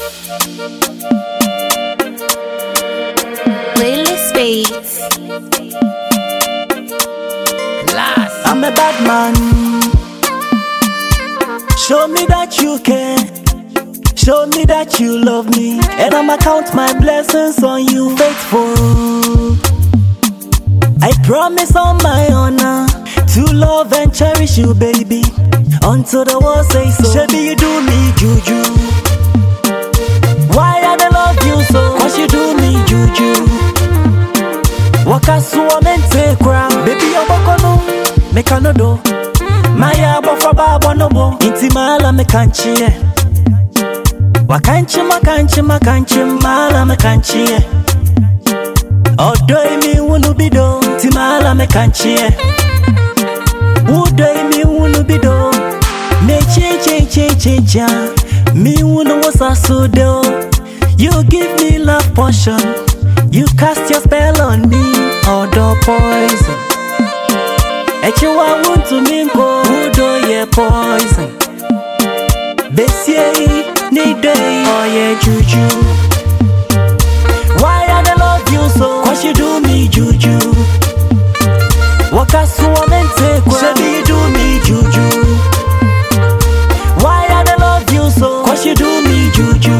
Playlist Beats. I'm a bad man. Show me that you care. Show me that you love me. And I'ma count my blessings on you, faithful. I promise on my honor to love and cherish you, baby, until the world say so. Baby, you do me juju. Why I dey love you so? Cause you do me juju. Waka suwa mente kra. Baby, you bokono, meka no do. Maya bofa babo no bo. Inti mala mekanchie. Wakanchi makanchi mala mekanchie. Odoi mi wunu bido. Timala mekanchie. Udoi mi wunu bido. Me che. Me wunu wasa sudo. You give me love portion. You cast your spell on me. Odo poison. Echiwa wuntu minko. Udo ye poison. Besie ni day. Oh yeah juju. Why I dey love you so? Cause you do me juju. Waka suwa mente kwa. Baby, you do me juju. Why I dey love you so? Cause you do me juju.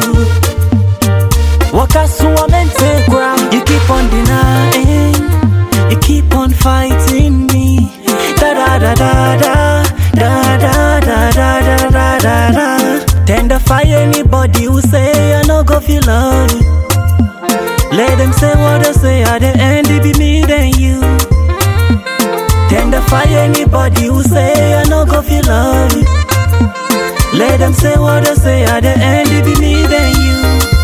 Waka suwa mente kwa. You keep on denying. You keep on fighting me. Da da da da da. Da da da da da da da da. Tender fire anybody who say I no go feel love. Let them say what they say, at the end it be me then you. Tender fire anybody who say I no go feel love. Let them say what they say, at the end it be me then you.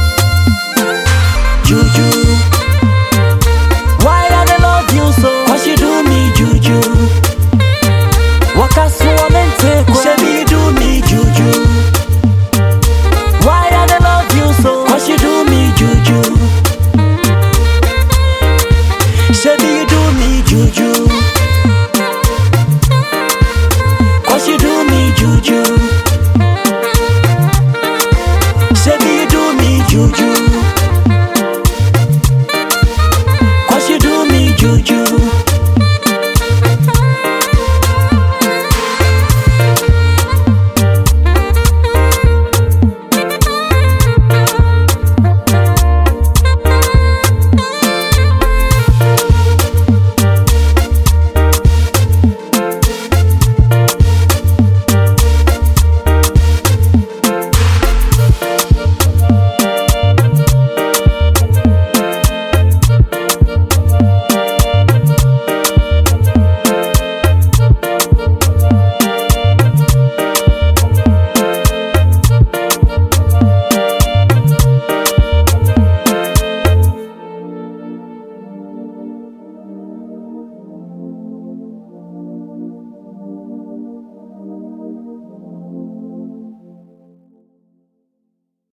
Juju. Why I dey love you so? Cause you do me juju. Waka suwa mente kwa. Baby, you do me juju. Why I dey love you so? Cause you do me juju. Baby, you do me juju. Cause you do me juju. Baby, you do me juju.